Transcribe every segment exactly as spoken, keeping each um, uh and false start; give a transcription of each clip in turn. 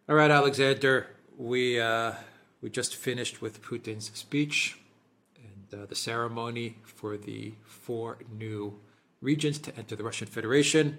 All right, Alexander, we uh, we just finished with Putin's speech and uh, the ceremony for the four new regions to enter the Russian Federation.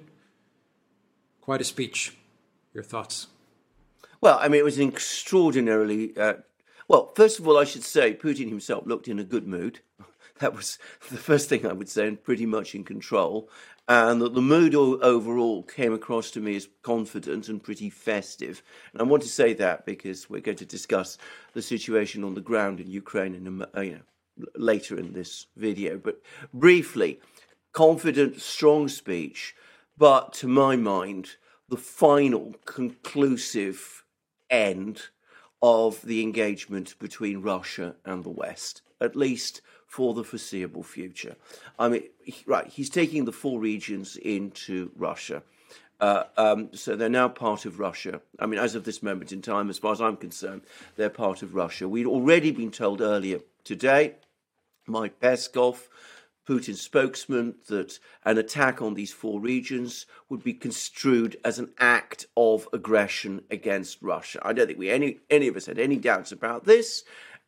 Quite a speech. Your thoughts? Well, I mean, it was an extraordinarily... Uh, well, first of all, I should say Putin himself looked in a good mood. That was the first thing I would say, and pretty much in control. And that the mood overall came across to me as confident and pretty festive. And I want to say that because we're going to discuss the situation on the ground in Ukraine in a, you know, later in this video. But briefly, confident, strong speech, but to my mind, the final conclusive end of the engagement between Russia and the West, at least for the foreseeable future. I mean, right, he's taking the four regions into Russia. Uh, um, so they're now part of Russia. I mean, as of this moment in time, as far as I'm concerned, they're part of Russia. We'd already been told earlier today, Mike Peskov, Putin's spokesman, that an attack on these four regions would be construed as an act of aggression against Russia. I don't think we any any of us had any doubts about this.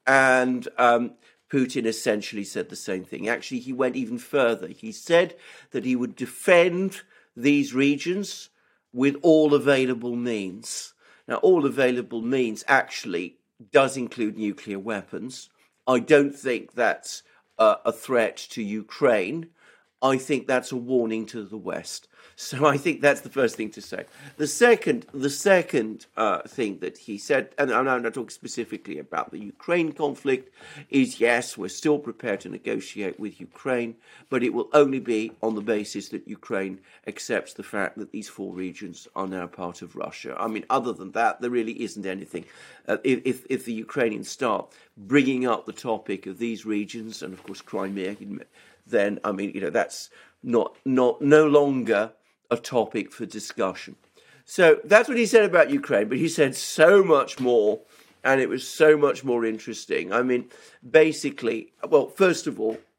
And um, Putin essentially said the same thing. Actually, he went even further. He said that he would defend these regions with all available means. Now, all available means actually does include nuclear weapons. I don't think that's uh, a threat to Ukraine. I think that's a warning to the West. So I think that's the first thing to say. The second, the second uh, thing that he said, and I'm not talking specifically about the Ukraine conflict, is yes, we're still prepared to negotiate with Ukraine, but it will only be on the basis that Ukraine accepts the fact that these four regions are now part of Russia. I mean, other than that, there really isn't anything. Uh, if, if the Ukrainians start bringing up the topic of these regions, and of course Crimea, then, I mean, you know, that's not not no longer a topic for discussion. So that's what he said about Ukraine, but he said so much more, and it was so much more interesting. I mean, basically, well, first of all,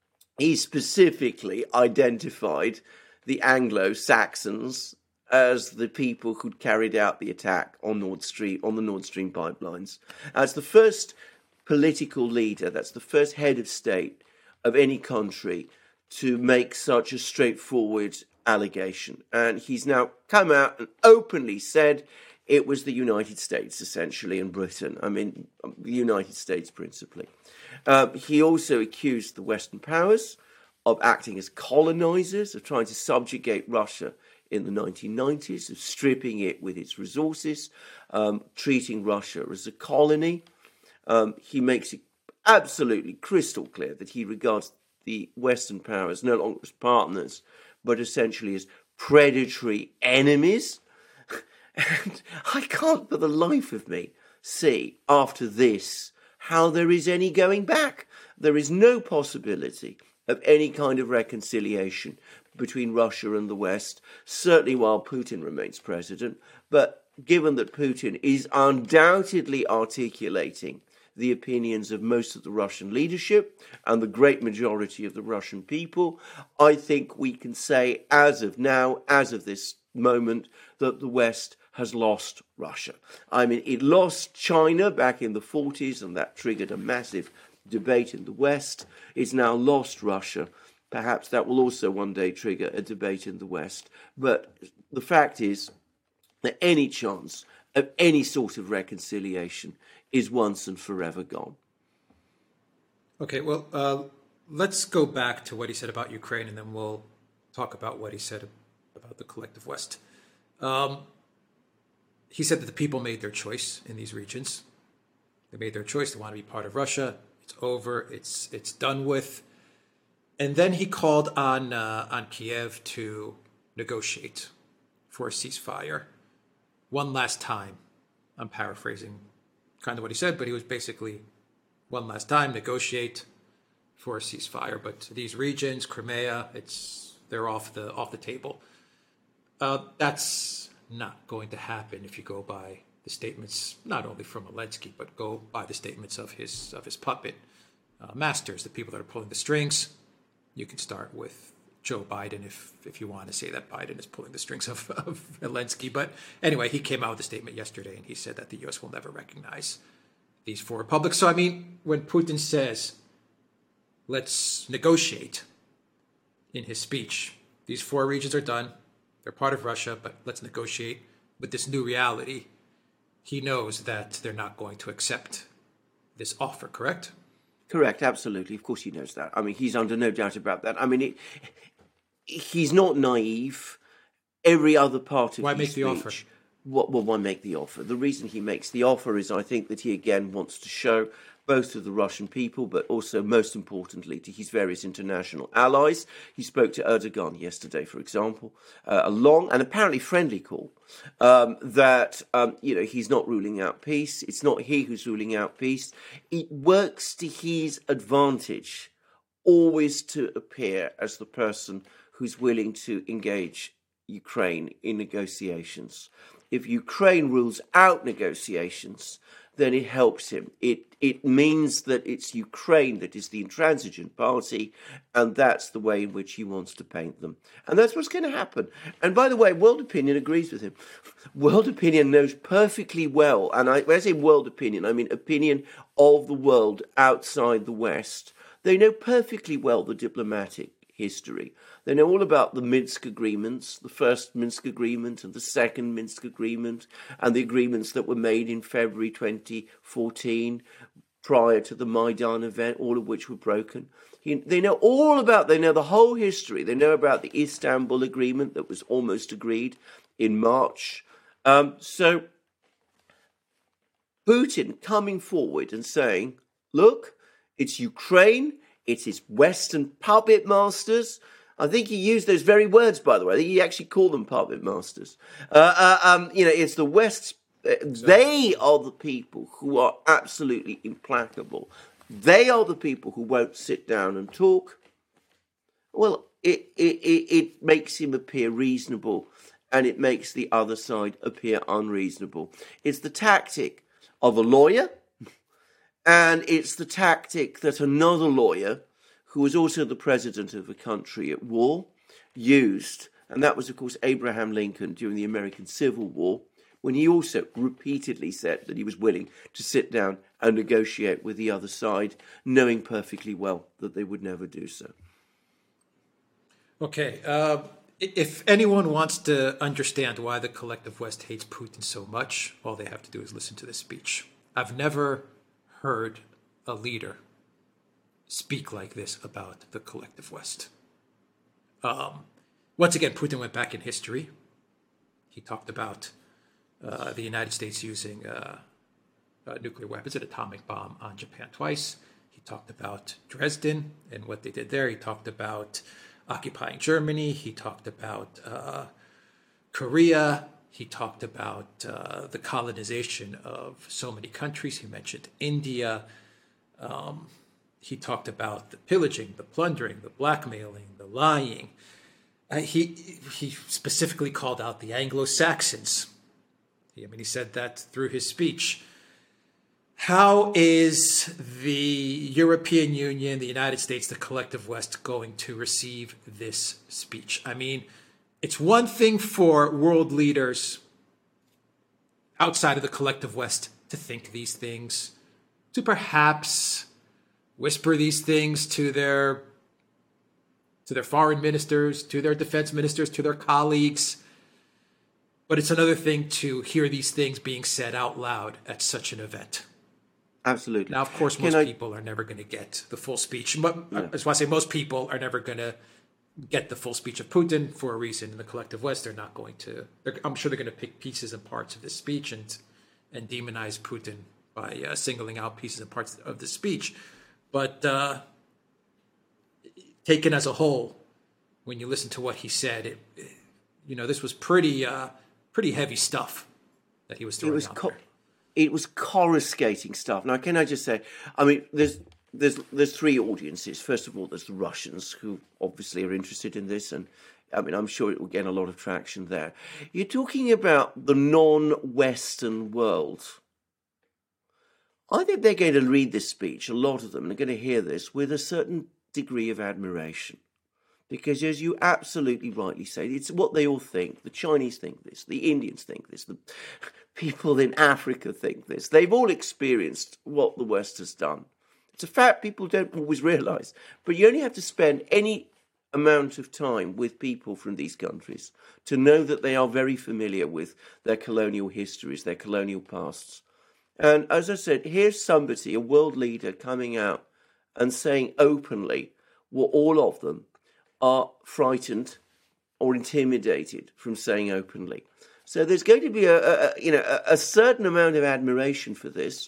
he specifically identified the Anglo-Saxons as the people who'd carried out the attack on Nord Stream, on the Nord Stream pipelines. As the first political leader, that's the first head of state of any country to make such a straightforward allegation. And he's now come out and openly said it was the United States, essentially, and Britain. I mean, the United States principally. Uh, he also accused the Western powers of acting as colonizers, of trying to subjugate Russia in the nineteen nineties, of stripping it with its resources, um, treating Russia as a colony. Um, he makes it absolutely crystal clear that he regards the Western powers no longer as partners, but essentially as predatory enemies. And I can't for the life of me see after this how there is any going back. There is no possibility of any kind of reconciliation between Russia and the West, certainly while Putin remains president. But given that Putin is undoubtedly articulating the opinions of most of the Russian leadership and the great majority of the Russian people, I think we can say as of now, as of this moment, that the West has lost Russia. I mean, it lost China back in the forties, and that triggered a massive debate in the West. It's now lost Russia. Perhaps that will also one day trigger a debate in the West. But the fact is that any chance of any sort of reconciliation is once and forever gone. Okay, well, uh, let's go back to what he said about Ukraine, and then we'll talk about what he said about the collective West. Um, he said that the people made their choice in these regions. They made their choice. They want to be part of Russia. It's over. It's it's done with. And then he called on uh, on Kiev to negotiate for a ceasefire one last time. I'm paraphrasing kind of what he said, but he was basically one last time negotiate for a ceasefire. But these regions, Crimea, it's they're off the off the table. Uh, that's not going to happen if you go by the statements not only from Zelensky, but go by the statements of his of his puppet uh, masters, the people that are pulling the strings. You can start with Joe Biden, if if you want to say that Biden is pulling the strings of, of Zelensky. But anyway, he came out with a statement yesterday, and he said that the U S will never recognize these four republics. So, I mean, when Putin says, let's negotiate in his speech, these four regions are done, they're part of Russia, but let's negotiate with this new reality, he knows that they're not going to accept this offer, correct? Correct, absolutely. Of course he knows that. I mean, he's under no doubt about that. I mean, it, he's not naive. Every other part of Why his make speech, the offer? What, well, why make the offer? The reason he makes the offer is, I think, that he again wants to show both to the Russian people, but also, most importantly, to his various international allies. He spoke to Erdogan yesterday, for example, uh, a long and apparently friendly call, um, that, um, you know, he's not ruling out peace. It's not he who's ruling out peace. It works to his advantage always to appear as the person who's willing to engage Ukraine in negotiations. If Ukraine rules out negotiations, then it helps him. It it means that it's Ukraine that is the intransigent party, and that's the way in which he wants to paint them. And that's what's going to happen. And by the way, world opinion agrees with him. World opinion knows perfectly well, and I, when I say world opinion, I mean opinion of the world outside the West. They know perfectly well the diplomatic history. They know all about the Minsk agreements, the first Minsk agreement and the second Minsk agreement, and the agreements that were made in February twenty fourteen prior to the Maidan event, all of which were broken. He, they know all about, they know the whole history. They know about the Istanbul agreement that was almost agreed in March. Um, so Putin coming forward and saying, look, it's Ukraine, it is Western puppet masters. I think he used those very words, by the way. I think he actually called them puppet masters. Uh, uh, um, you know, it's the West. Uh, they are the people who are absolutely implacable. They are the people who won't sit down and talk. Well, it, it, it, it makes him appear reasonable, and it makes the other side appear unreasonable. It's the tactic of a lawyer, and it's the tactic that another lawyer, who was also the president of a country at war, used. And that was, of course, Abraham Lincoln during the American Civil War, when he also repeatedly said that he was willing to sit down and negotiate with the other side, knowing perfectly well that they would never do so. Okay. Uh, if anyone wants to understand why the collective West hates Putin so much, all they have to do is listen to this speech. I've never heard a leader speak like this about the collective West. Um, once again, Putin went back in history. He talked about uh, the United States using uh, uh, nuclear weapons, an atomic bomb on Japan twice. He talked about Dresden and what they did there. He talked about occupying Germany. He talked about uh, Korea. He talked about uh, the colonization of so many countries. He mentioned India. Um, he talked about the pillaging, the plundering, the blackmailing, the lying. Uh, he he specifically called out the Anglo-Saxons. I mean, he said that through his speech. How is the European Union, the United States, the collective West going to receive this speech? I mean, it's one thing for world leaders outside of the collective West to think these things, to perhaps whisper these things to their to their foreign ministers, to their defense ministers, to their colleagues. But it's another thing to hear these things being said out loud at such an event. Absolutely. Now, of course, most I... people are never going to get the full speech. But Yeah. that's why I say most people are never going to get the full speech of Putin for a reason. In the collective West, they're not going to. I'm sure they're going to pick pieces and parts of this speech and and demonize Putin by uh, singling out pieces and parts of the speech. But uh, taken as a whole, when you listen to what he said, it, you know, this was pretty uh, pretty heavy stuff that he was throwing It was out co- there. It was coruscating stuff. Now, can I just say, I mean, there's there's there's three audiences. First of all, there's the Russians, who obviously are interested in this, and I mean, I'm sure it will get a lot of traction there. You're talking about the non-Western world. I think they're going to read this speech, a lot of them, and are going to hear this with a certain degree of admiration. Because as you absolutely rightly say, it's what they all think. The Chinese think this, the Indians think this, the people in Africa think this. They've all experienced what the West has done. It's a fact people don't always realise. But you only have to spend any amount of time with people from these countries to know that they are very familiar with their colonial histories, their colonial pasts. And as I said, here's somebody, a world leader, coming out and saying openly what all of them are frightened or intimidated from saying openly. So there's going to be a, a you know a, a certain amount of admiration for this,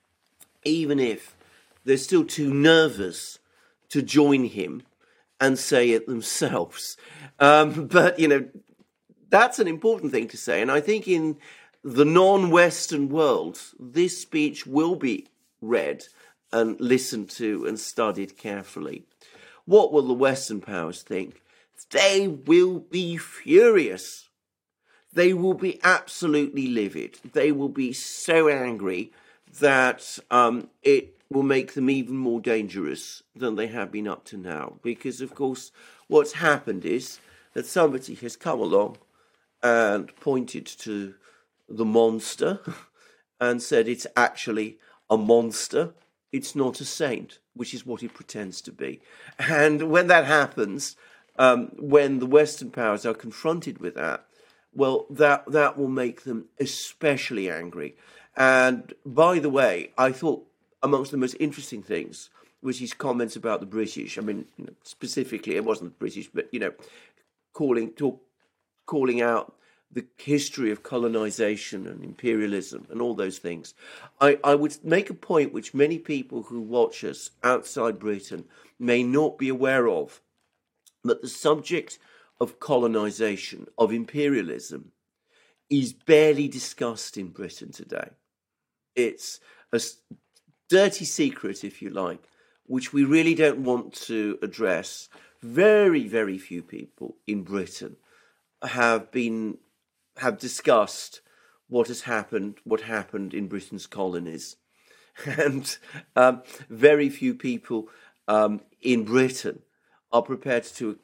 even if they're still too nervous to join him and say it themselves. Um, but you know that's an important thing to say, and I think in the non-Western world, this speech will be read and listened to and studied carefully. What will the Western powers think? They will be furious. They will be absolutely livid. They will be so angry that um, it will make them even more dangerous than they have been up to now. Because, of course, what's happened is that somebody has come along and pointed to the monster and said it's actually a monster. It's not a saint, which is what it pretends to be. And when that happens, um, when the Western powers are confronted with that, well, that that will make them especially angry. And by the way, I thought amongst the most interesting things was his comments about the British. I mean, you know, specifically, it wasn't the British, but, you know, calling talk, calling out the history of colonization and imperialism and all those things. I, I would make a point which many people who watch us outside Britain may not be aware of, that the subject of colonization, of imperialism, is barely discussed in Britain today. It's a dirty secret, if you like, which we really don't want to address. Very, very few people in Britain have been have discussed what has happened, what happened in Britain's colonies. And um, very few people um, in Britain are prepared to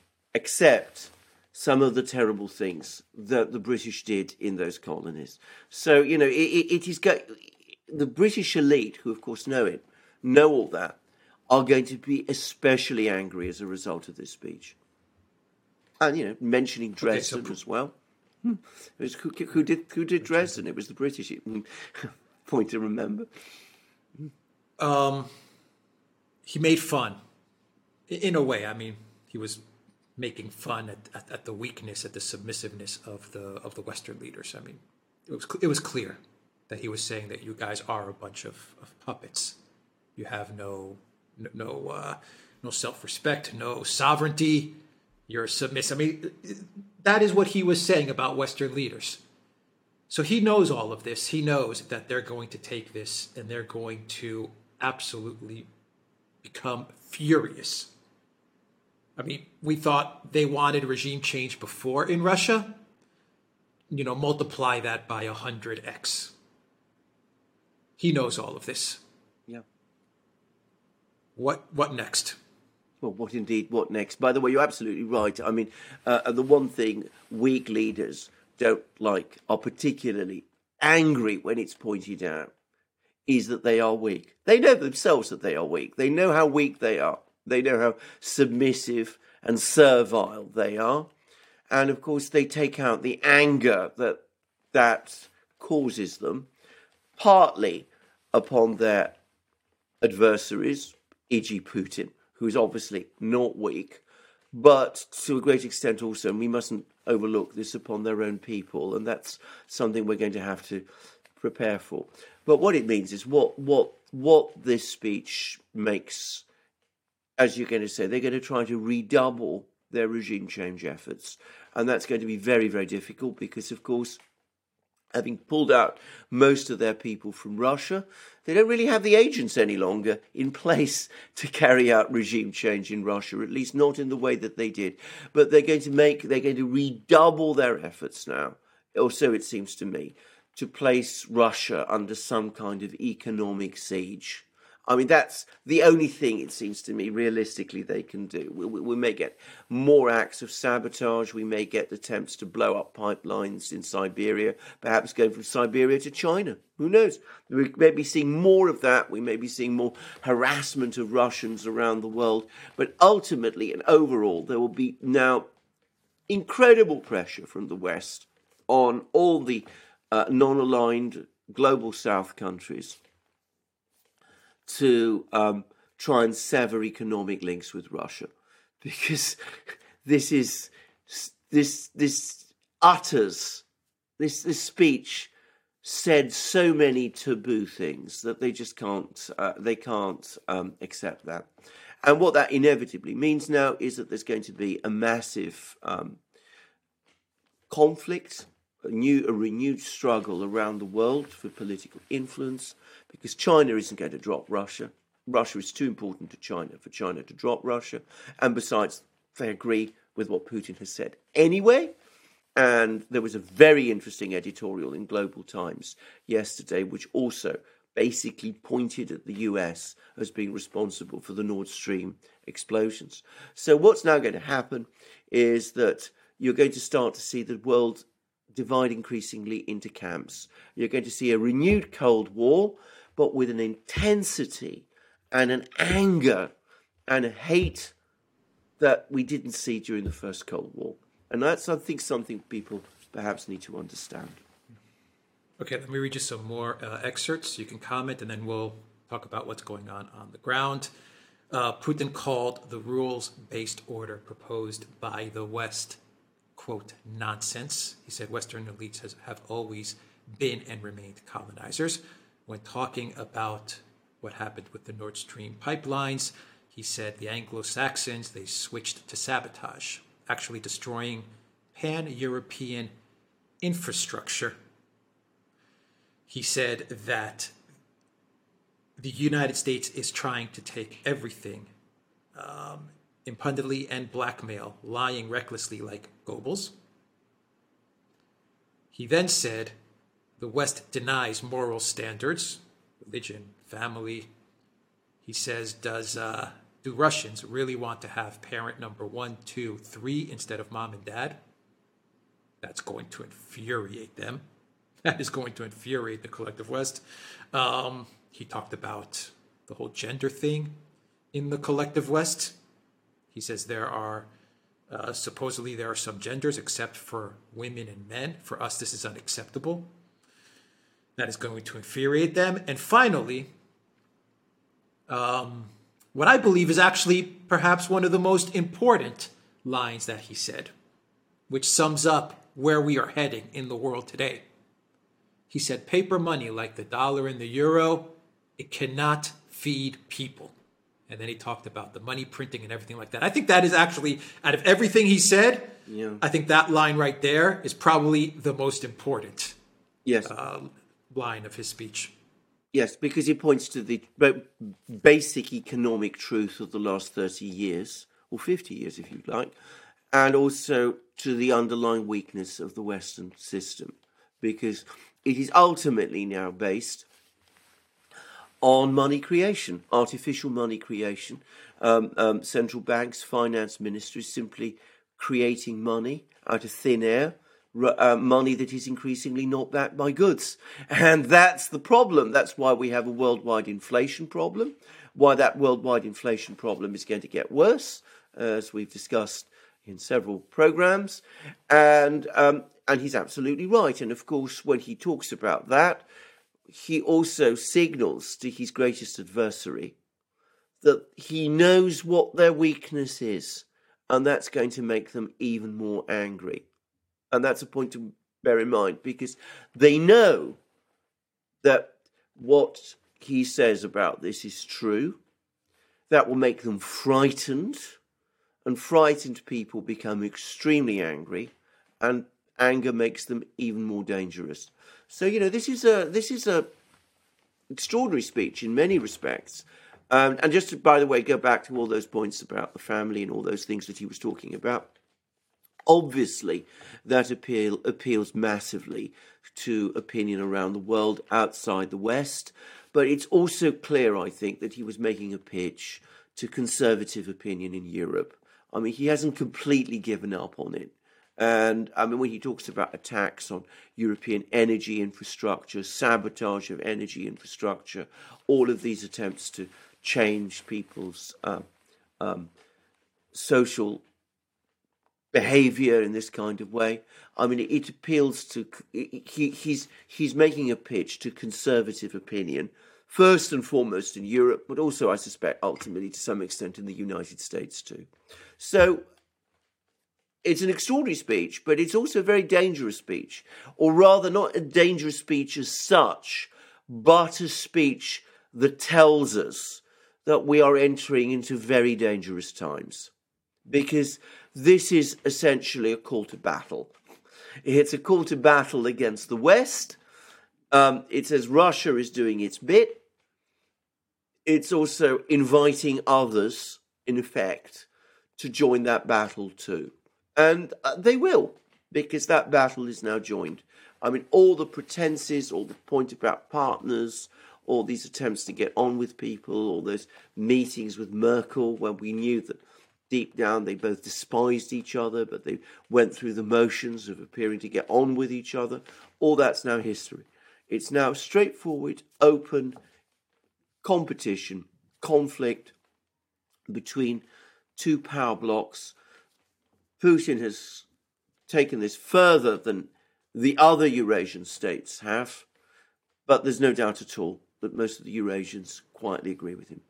accept some of the terrible things that the British did in those colonies. So, you know, it, it is go- the British elite, who of course know it, know all that, are going to be especially angry as a result of this speech. And, you know, mentioning Dresden okay, so- as well. It was who, who did who did Dresden? It was the British. Point to remember. Um, he made fun, in a way. I mean, he was making fun at, at, at the weakness, at the submissiveness of the of the Western leaders. I mean, it was it was clear that he was saying that you guys are a bunch of, of puppets. You have no no uh, no self-respect, no sovereignty. You're submissive. I mean, that is what he was saying about Western leaders. So he knows all of this. He knows that they're going to take this and they're going to absolutely become furious. I mean, we thought they wanted regime change before in Russia. You know, multiply that by one hundred x. He knows all of this. Yeah. What what next? Well, what indeed, what next? By the way, you're absolutely right. I mean, uh, the one thing weak leaders don't like, are particularly angry when it's pointed out, is that they are weak. They know themselves that they are weak. They know how weak they are. They know how submissive and servile they are. And, of course, they take out the anger that that causes them, partly upon their adversaries, for example. Putin, who's obviously not weak, but to a great extent also, and we mustn't overlook this, upon their own people, and that's something we're going to have to prepare for. But what it means is what what what this speech makes, as you're going to say, they're going to try to redouble their regime change efforts, and that's going to be very, very difficult because, of course, having pulled out most of their people from Russia, they don't really have the agents any longer in place to carry out regime change in Russia, at least not in the way that they did. But they're going to make, they're going to redouble their efforts now, or so it seems to me, to place Russia under some kind of economic siege, I mean, that's the only thing, it seems to me, realistically they can do. We, we, we may get more acts of sabotage. We may get attempts to blow up pipelines in Siberia, perhaps going from Siberia to China. Who knows? We may be seeing more of that. We may be seeing more harassment of Russians around the world. But ultimately and overall, there will be now incredible pressure from the West on all the uh, non-aligned global South countries to um, try and sever economic links with Russia, because this is this this utters this this speech said so many taboo things that they just can't uh, they can't um, accept that. And what that inevitably means now is that there's going to be a massive um, conflict, a new a renewed struggle around the world for political influence, because China isn't going to drop Russia. Russia is too important to China for China to drop Russia. And besides, they agree with what Putin has said anyway. And there was a very interesting editorial in Global Times yesterday, which also basically pointed at the U S as being responsible for the Nord Stream explosions. So what's now going to happen is that you're going to start to see the world divide increasingly into camps. You're going to see a renewed Cold War, but with an intensity and an anger and a hate that we didn't see during the first Cold War. And that's, I think, something people perhaps need to understand. Okay, let me read you some more uh, excerpts. You can comment, and then we'll talk about what's going on on the ground. Uh, Putin called the rules-based order proposed by the West, quote, nonsense. He said Western elites has, have always been and remained colonizers. When talking about what happened with the Nord Stream pipelines, he said the Anglo-Saxons, they switched to sabotage, actually destroying pan-European infrastructure. He said that the United States is trying to take everything, um, impudently and blackmail, lying recklessly like Goebbels. He then said the West denies moral standards, religion, family. He says, does uh, do Russians really want to have parent number one, two, three instead of mom and dad? That's going to infuriate them. That is going to infuriate the collective West. Um, he talked about the whole gender thing in the collective West. He says there are, uh, supposedly there are some genders except for women and men. For us, this is unacceptable. That is going to infuriate them. And finally, um, what I believe is actually perhaps one of the most important lines that he said, which sums up where we are heading in the world today. He said, paper money like the dollar and the euro, it cannot feed people. And then he talked about the money printing and everything like that. I think that is actually, out of everything he said, yeah. I think that line right there is probably the most important yes. uh, line of his speech. Yes, because he points to the basic economic truth of the last thirty years, or fifty years if you'd like, and also to the underlying weakness of the Western system, because it is ultimately now based on money creation, artificial money creation. Um, um, central banks, finance ministries simply creating money out of thin air, uh, money that is increasingly not backed by goods. And that's the problem. That's why we have a worldwide inflation problem, why that worldwide inflation problem is going to get worse, as we've discussed in several programs. And um, and he's absolutely right. And of course, when he talks about that, he also signals to his greatest adversary that he knows what their weakness is, and that's going to make them even more angry. And that's a point to bear in mind, because they know that what he says about this is true. That will make them frightened, and frightened people become extremely angry, and anger makes them even more dangerous. So, you know, this is a this is a extraordinary speech in many respects. Um, and just to, by the way, go back to all those points about the family and all those things that he was talking about. Obviously, that appeal appeals massively to opinion around the world outside the West, but it's also clear, I think, that he was making a pitch to conservative opinion in Europe. I mean, he hasn't completely given up on it. And I mean, when he talks about attacks on European energy infrastructure, sabotage of energy infrastructure, all of these attempts to change people's uh, um, social behavior in this kind of way. I mean, it appeals to, he, he's, he's making a pitch to conservative opinion, first and foremost in Europe, but also, I suspect, ultimately to some extent in the United States too. So it's an extraordinary speech, but it's also a very dangerous speech, or rather not a dangerous speech as such, but a speech that tells us that we are entering into very dangerous times, because this is essentially a call to battle. It's a call to battle against the West. Um, it says Russia is doing its bit. It's also inviting others, in effect, to join that battle too. And uh, they will, because that battle is now joined. I mean, all the pretenses, all the point about partners, all these attempts to get on with people, all those meetings with Merkel when we knew that deep down they both despised each other, but they went through the motions of appearing to get on with each other. All that's now history. It's now straightforward, open competition, conflict between two power blocks. Putin has taken this further than the other Eurasian states have, but there's no doubt at all that most of the Eurasians quietly agree with him.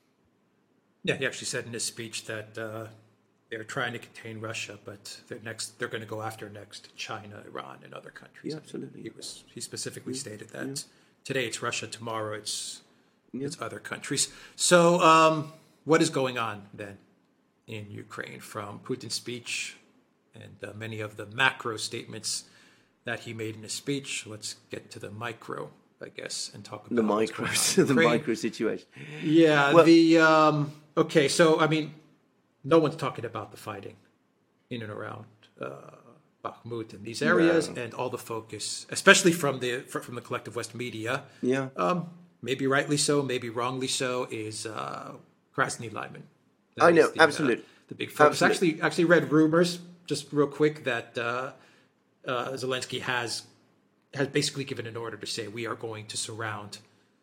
Yeah, he actually said in his speech that uh, they're trying to contain Russia, but they're next they're going to go after next China, Iran, and other countries. Yeah, absolutely. He was he specifically yeah. stated that yeah. today it's Russia, tomorrow it's yeah. it's other countries. So, um, what is going on then in Ukraine from Putin's speech and uh, many of the macro statements that he made in his speech? Let's get to the micro, I guess, and talk about the micros, the micro situation. Yeah, well, the um, okay. So I mean, no one's talking about the fighting in and around uh, Bakhmut and these areas, no. and all the focus, especially from the from the collective West media. Yeah, um, maybe rightly so, maybe wrongly so, is uh, Krasny Lyman. That I know, the, absolutely. Uh, the big focus. Absolutely. Actually, actually read rumors just real quick that uh, uh, Zelensky has. has basically given an order to say we are going to surround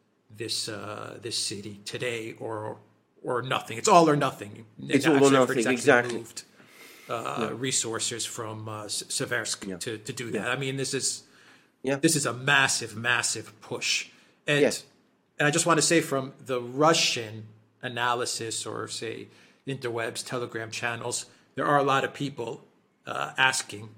this uh, this city today or or nothing. It's all or nothing. It's all or nothing, exactly. Moved uh, yeah. resources from uh, Seversk yeah. to, to do that. Yeah. I mean, this is yeah. this is a massive, massive push. And, yes. and I just want to say from the Russian analysis or, say, interwebs, Telegram channels, there are a lot of people uh, asking,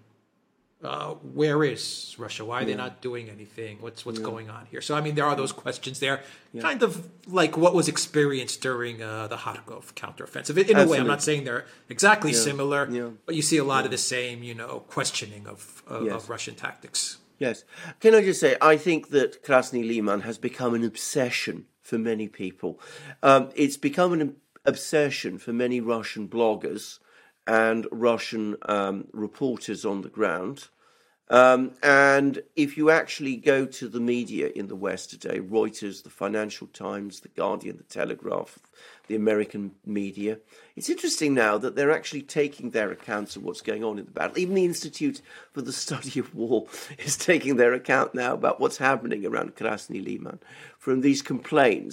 Uh, where is Russia? Why are they yeah. not doing anything? What's what's yeah. going on here? So I mean, there are those questions there, yeah. kind of like what was experienced during uh, the Kharkov counteroffensive. In Absolutely. a way, I'm not saying they're exactly yeah. similar, yeah. but you see a lot yeah. of the same, you know, questioning of of, yes. of Russian tactics. Yes. Can I just say, I think that Krasny Lyman has become an obsession for many people. Um, it's become an obsession for many Russian bloggers and Russian um, reporters on the ground. Um, and if you actually go to the media in the West today, Reuters, the Financial Times, the Guardian, the Telegraph, the American media, it's interesting now that they're actually taking their accounts of what's going on in the battle. Even the Institute for the Study of War is taking their account now about what's happening around Krasny Lyman from these complaints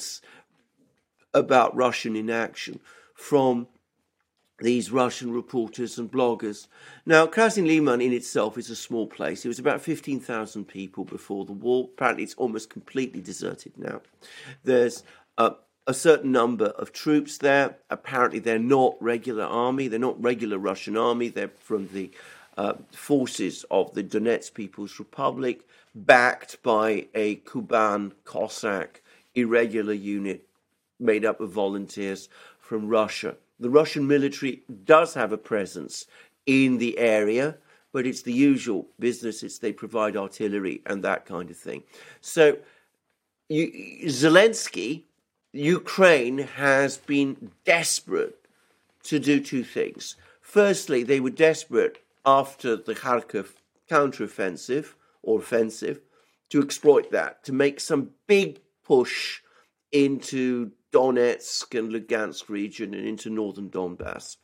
about Russian inaction from these Russian reporters and bloggers. Now, Krasny Lyman in itself is a small place. It was about fifteen thousand people before the war. Apparently, it's almost completely deserted now. There's uh, a certain number of troops there. Apparently, they're not regular army. They're not regular Russian army. They're from the uh, forces of the Donetsk People's Republic, backed by a Kuban Cossack irregular unit made up of volunteers from Russia. The Russian military does have a presence in the area, but it's the usual business. It's they provide artillery and that kind of thing. So you, Zelensky, Ukraine has been desperate to do two things. Firstly, they were desperate after the Kharkiv counteroffensive or offensive to exploit that, to make some big push into Donetsk and Lugansk region and into northern Donbass.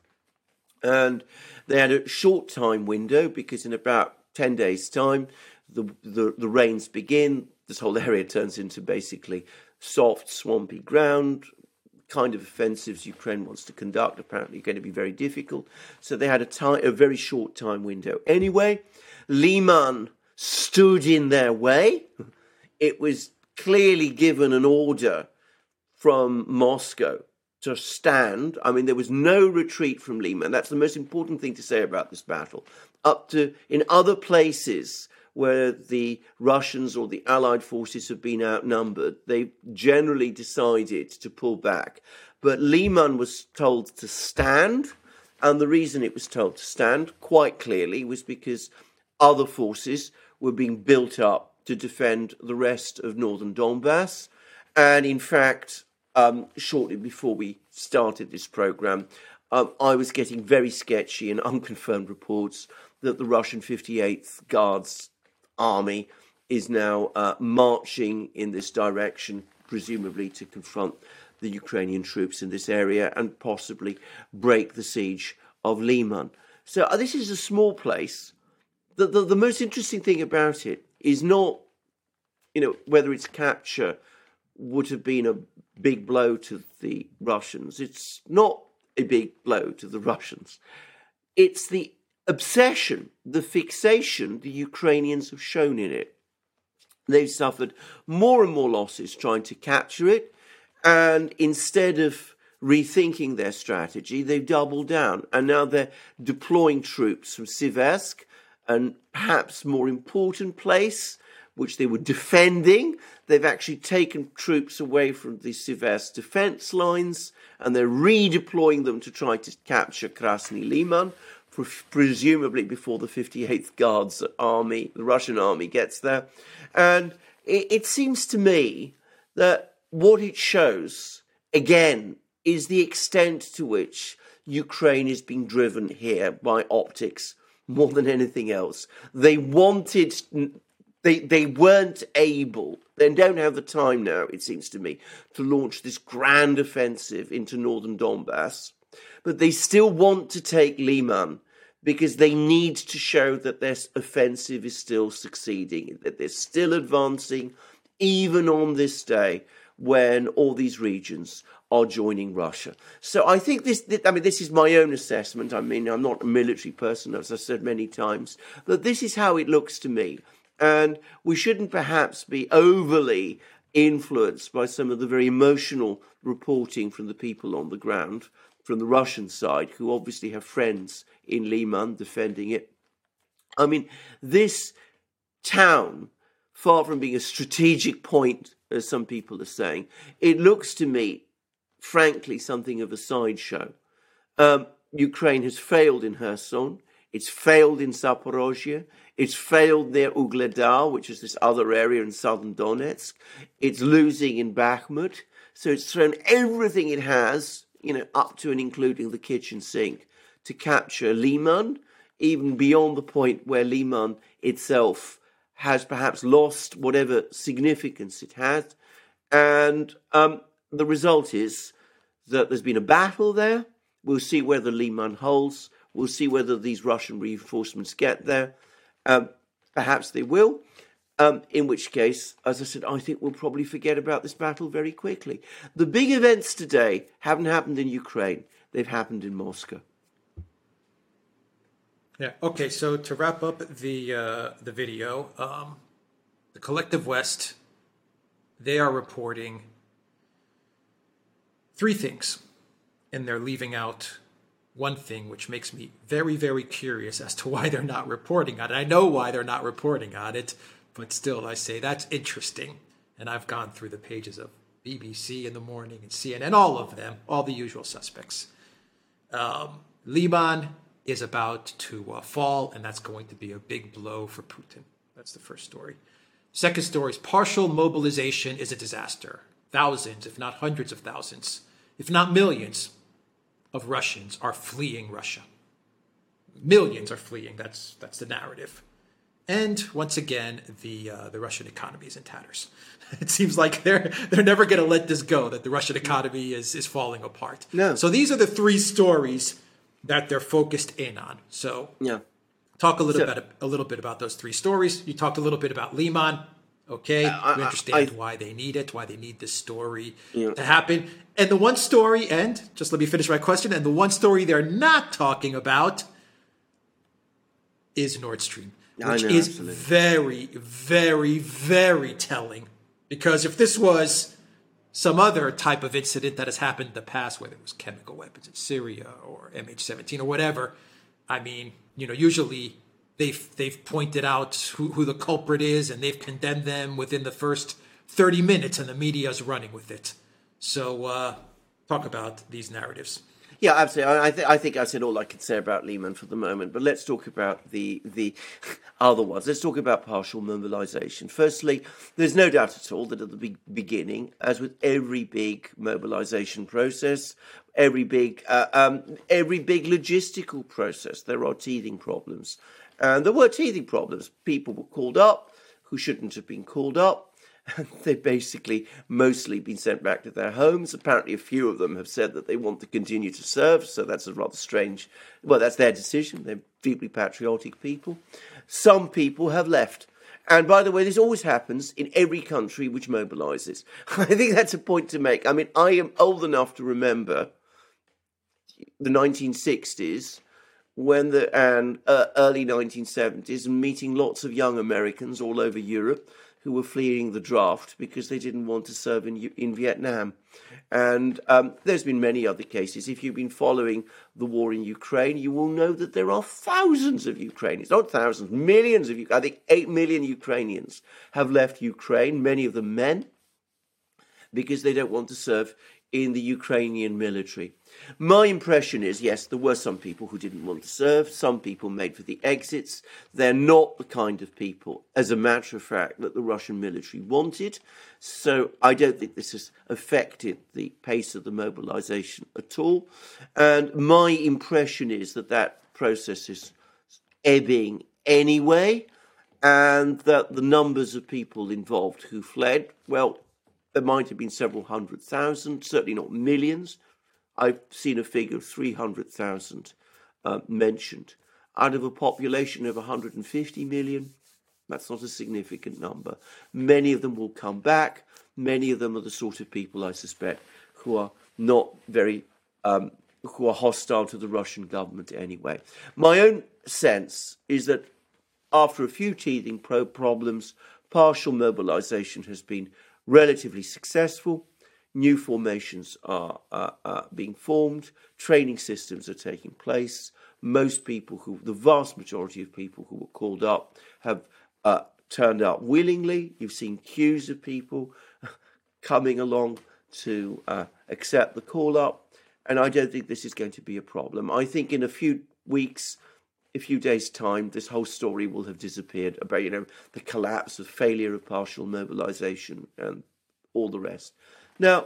And they had a short time window because in about ten days' time, the, the, the rains begin. This whole area turns into basically soft, swampy ground. Kind of offensives Ukraine wants to conduct apparently are going to be very difficult. So they had a, time, a very short time window. Anyway, Liman stood in their way. It was clearly given an order from Moscow to stand. I mean, there was no retreat from Liman. That's the most important thing to say about this battle. Up to in other places where the Russians or the Allied forces have been outnumbered, they generally decided to pull back. But Liman was told to stand, and the reason it was told to stand, quite clearly, was because other forces were being built up to defend the rest of northern Donbass. And in fact, um, shortly before we started this program, um, I was getting very sketchy and unconfirmed reports that the Russian fifty-eighth Guards Army is now uh, marching in this direction, presumably to confront the Ukrainian troops in this area and possibly break the siege of Liman. So uh, this is a small place. The, the, the most interesting thing about it is not, you know, whether its capture would have been a big blow to the Russians. It's not a big blow to the Russians. It's the obsession, the fixation the Ukrainians have shown in it. They've suffered more and more losses trying to capture it, and instead of rethinking their strategy, they've doubled down, and now they're deploying troops from Siversk, and perhaps more important place, which they were defending. They've actually taken troops away from the Siversk defense lines, and they're redeploying them to try to capture Krasny Liman, presumably before the fifty-eighth Guards Army, the Russian army, gets there. And it, it seems to me that what it shows, again, is the extent to which Ukraine is being driven here by optics more than anything else. They wanted, they, they weren't able, they don't have the time now, it seems to me, to launch this grand offensive into northern Donbass. But they still want to take Liman because they need to show that their offensive is still succeeding, that they're still advancing, even on this day when all these regions are joining Russia. So I think this, I mean, this is my own assessment. I mean, I'm not a military person, as I said many times, but this is how it looks to me. And we shouldn't perhaps be overly influenced by some of the very emotional reporting from the people on the ground, from the Russian side, who obviously have friends in Liman defending it. I mean, this town, far from being a strategic point, as some people are saying, it looks to me, frankly, something of a sideshow. Um, Ukraine has failed in Kherson. It's failed in Zaporozhye. It's failed near Ugledar, which is this other area in southern Donetsk. It's losing in Bakhmut. So it's thrown everything it has, you know, up to and including the kitchen sink, to capture Liman, even beyond the point where Liman itself has perhaps lost whatever significance it had. And um, the result is that there's been a battle there. We'll see whether Liman holds. We'll see whether these Russian reinforcements get there. Um, perhaps they will. Um, in which case, as I said, I think we'll probably forget about this battle very quickly. The big events today haven't happened in Ukraine. They've happened in Moscow. Yeah. Okay. So to wrap up the uh, the video, um, the Collective West, they are reporting three things, and they're leaving out one thing, which makes me very, very curious as to why they're not reporting on it. I know why they're not reporting on it, but still, I say that's interesting. And I've gone through the pages of B B C in the morning and C N N, all of them, all the usual suspects. Um, Liman is about to uh, fall, and that's going to be a big blow for Putin. That's the first story. Second story is partial mobilization is a disaster. Thousands, if not hundreds of thousands, if not millions of Russians are fleeing Russia. millions are fleeing. That's that's the narrative. And once again, the uh, the Russian economy is in tatters. It seems like they're they're never going to let this go. That the Russian economy is is falling apart. No. So these are the three stories that they're focused in on. So yeah, talk a little so, bit a little bit about those three stories. You talked a little bit about Liman. Okay, uh, we understand I, why they need it, why they need this story yeah. to happen. And the one story, and just let me finish my question. And the one story they're not talking about is Nord Stream, which know, is absolutely. very, very, very telling. Because if this was some other type of incident that has happened in the past, whether it was chemical weapons in Syria or M H seventeen or whatever, I mean, you know, usually they've they've pointed out who, who the culprit is and they've condemned them within the first thirty minutes, and the media is running with it. So uh, talk about these narratives. Yeah, absolutely. I, th- I think I said all I could say about Liman for the moment, but let's talk about the the other ones. Let's talk about partial mobilisation. Firstly, there's no doubt at all that at the be- beginning, as with every big mobilisation process, every big uh, um, every big logistical process, there are teething problems. And there were teething problems. People were called up who shouldn't have been called up. They've basically mostly been sent back to their homes. Apparently a few of them have said that they want to continue to serve, so that's a rather strange... Well, that's their decision. They're deeply patriotic people. Some people have left. And by the way, this always happens in every country which mobilises. I think that's a point to make. I mean, I am old enough to remember the nineteen sixties when the and uh, early nineteen seventies, and meeting lots of young Americans all over Europe who were fleeing the draft because they didn't want to serve in in Vietnam. And um, there's been many other cases. If you've been following the war in Ukraine, you will know that there are thousands of Ukrainians, not thousands, millions of, I think eight million Ukrainians have left Ukraine, many of them men, because they don't want to serve in the Ukrainian military. My impression is, yes, there were some people who didn't want to serve. Some people made for the exits. They're not the kind of people, as a matter of fact, that the Russian military wanted. So I don't think this has affected the pace of the mobilization at all. And my impression is that that process is ebbing anyway, and that the numbers of people involved who fled, well, there might have been several hundred thousand, certainly not millions. I've seen a figure of three hundred thousand uh, mentioned. Out of a population of one hundred fifty million, that's not a significant number. Many of them will come back. Many of them are the sort of people, I suspect, who are not very, um, who are hostile to the Russian government anyway. My own sense is that after a few teething pro- problems, partial mobilization has been relatively successful. New formations are uh, uh, being formed. Training systems are taking place. Most people who, the vast majority of people who were called up have uh, turned up willingly. You've seen queues of people coming along to uh, accept the call up. And I don't think this is going to be a problem. I think in a few weeks, a few days' time, this whole story will have disappeared about, you know, the collapse, the failure of partial mobilization and all the rest. Now,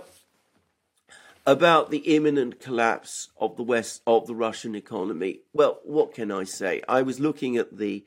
about the imminent collapse of the West, of the Russian economy, well, what can I say? I was looking at the,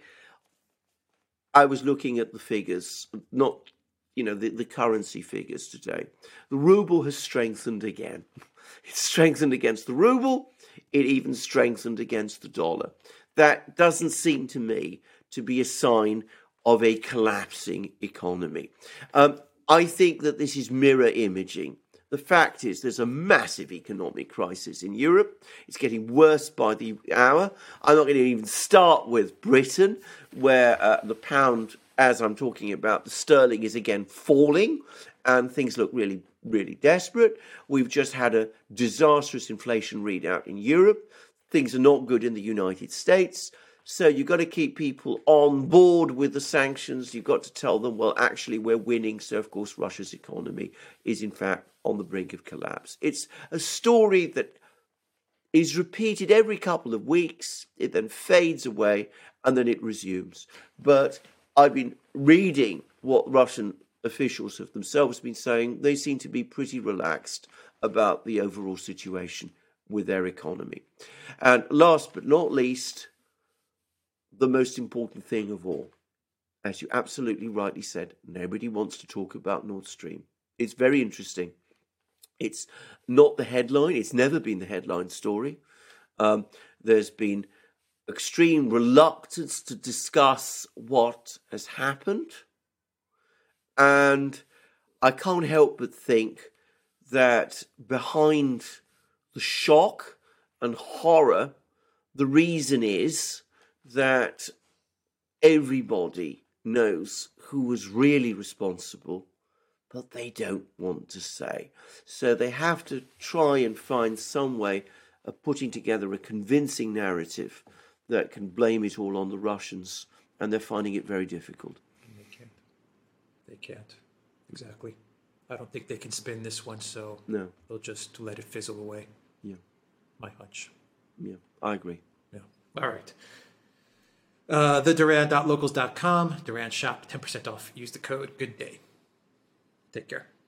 I was looking at the figures, not, you know, the, the currency figures today. The ruble has strengthened again. It's strengthened against the ruble. It even strengthened against the dollar. That doesn't seem to me to be a sign of a collapsing economy. Um, I think that this is mirror imaging. The fact is there's a massive economic crisis in Europe. It's getting worse by the hour. I'm not going to even start with Britain, where uh, the pound, as I'm talking about, the sterling is again falling, and things look really, really desperate. We've just had a disastrous inflation readout in Europe. Things are not good in the United States. So you've got to keep people on board with the sanctions. You've got to tell them, well, actually, we're winning. So, of course, Russia's economy is, in fact, on the brink of collapse. It's a story that is repeated every couple of weeks. It then fades away and then it resumes. But I've been reading what Russian officials have themselves been saying. They seem to be pretty relaxed about the overall situation with their economy. And last but not least, the most important thing of all. As you absolutely rightly said, nobody wants to talk about Nord Stream. It's very interesting. It's not the headline. It's never been the headline story. Um, there's been extreme reluctance to discuss what has happened. And I can't help but think that behind the shock and horror, the reason is that everybody knows who was really responsible, but they don't want to say. So they have to try and find some way of putting together a convincing narrative that can blame it all on the Russians, and they're finding it very difficult. They can't. They can't. Exactly. I don't think they can spin this one, so no. They'll just let it fizzle away. Yeah. My hunch. Yeah, I agree. Yeah. All right. Uh, the Duran dot locals dot com, Duran shop, ten percent off. Use the code Good Day. Take care.